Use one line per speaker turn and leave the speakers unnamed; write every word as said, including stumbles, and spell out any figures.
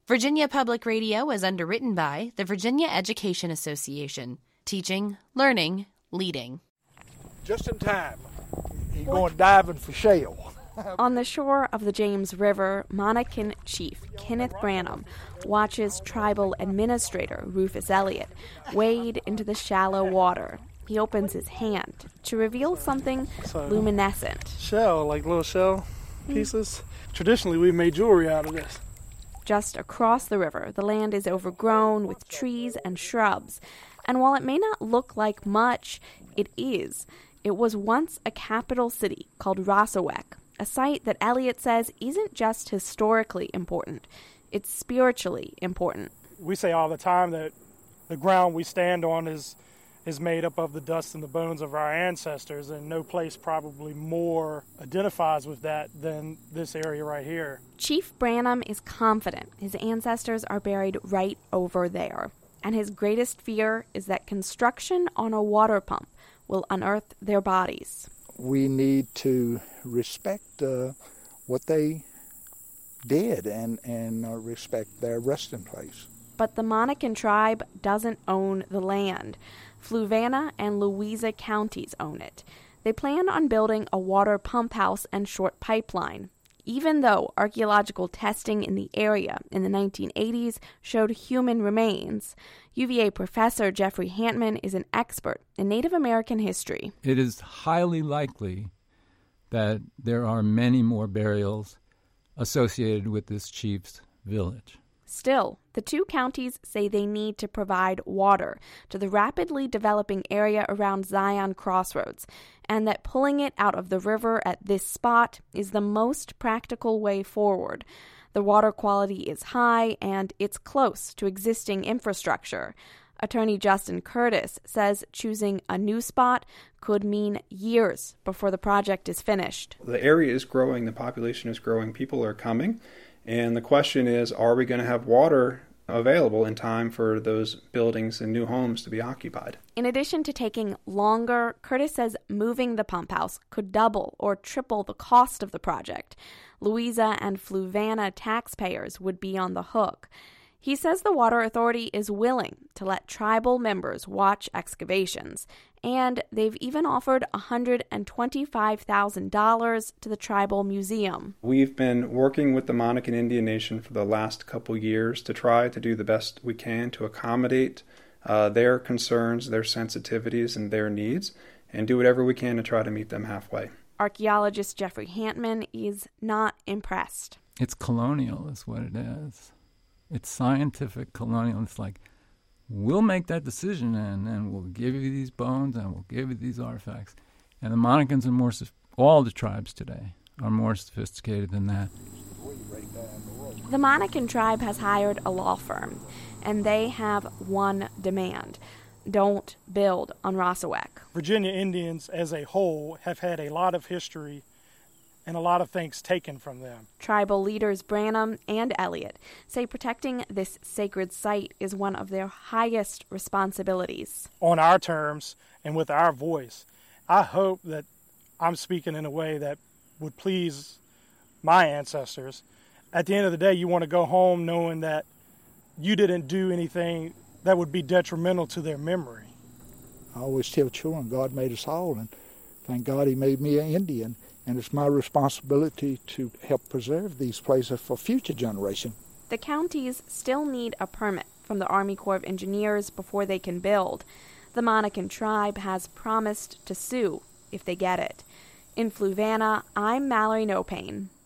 Virginia Public Radio is underwritten by the Virginia Education Association. Teaching, learning, leading.
Just in time. You're going diving for shale.
On the shore of the James River, Monacan Chief Kenneth Branham watches tribal administrator Rufus Elliott wade into the shallow water. He opens his hand to reveal something so, luminescent.
Shell, like little shell pieces. Mm. Traditionally, we've made jewelry out of this.
Just across the river, the land is overgrown with trees and shrubs. And while it may not look like much, it is. It was once a capital city called Rosawek, a site that Elliott says isn't just historically important, it's spiritually important.
We say all the time that the ground we stand on is is made up of the dust and the bones of our ancestors, and no place probably more identifies with that than this area right here.
Chief Branham is confident his ancestors are buried right over there, and his greatest fear is that construction on a water pump will unearth their bodies.
We need to respect uh, what they did and, and uh, respect their resting place.
But the Monacan tribe doesn't own the land. Fluvanna and Louisa counties own it. They plan on building a water pump house and short pipeline, even though archaeological testing in the area in the nineteen eighties showed human remains. U V A professor Jeffrey Hantman is an expert in Native American history.
It is highly likely that there are many more burials associated with this chief's village.
Still, the two counties say they need to provide water to the rapidly developing area around Zion Crossroads, and that pulling it out of the river at this spot is the most practical way forward. The water quality is high, and it's close to existing infrastructure. Attorney Justin Curtis says choosing a new spot could mean years before the project is finished.
The area is growing, the population is growing, people are coming. And the question is, are we going to have water available in time for those buildings and new homes to be occupied?
In addition to taking longer, Curtis says moving the pump house could double or triple the cost of the project. Louisa and Fluvanna taxpayers would be on the hook. He says the Water Authority is willing to let tribal members watch excavations, and they've even offered one hundred twenty-five thousand dollars to the tribal museum.
We've been working with the Monacan Indian Nation for the last couple years to try to do the best we can to accommodate uh, their concerns, their sensitivities, and their needs, and do whatever we can to try to meet them halfway.
Archaeologist Jeffrey Hantman is not impressed.
It's colonial is what it is. It's scientific colonial. It's like, we'll make that decision, and then we'll give you these bones, and we'll give you these artifacts. And the Monacans are more, all the tribes today are more sophisticated than that.
The Monacan tribe has hired a law firm, and they have one demand: don't build on Rosawek.
Virginia Indians as a whole have had a lot of history and a lot of things taken from them.
Tribal leaders Branham and Elliott say protecting this sacred site is one of their highest responsibilities.
On our terms and with our voice, I hope that I'm speaking in a way that would please my ancestors. At the end of the day, you want to go home knowing that you didn't do anything that would be detrimental to their memory.
I always tell children God made us all, and thank God he made me an Indian. And it's my responsibility to help preserve these places for future generations.
The counties still need a permit from the Army Corps of Engineers before they can build. The Monacan tribe has promised to sue if they get it. In Fluvanna, I'm Mallory Nopane.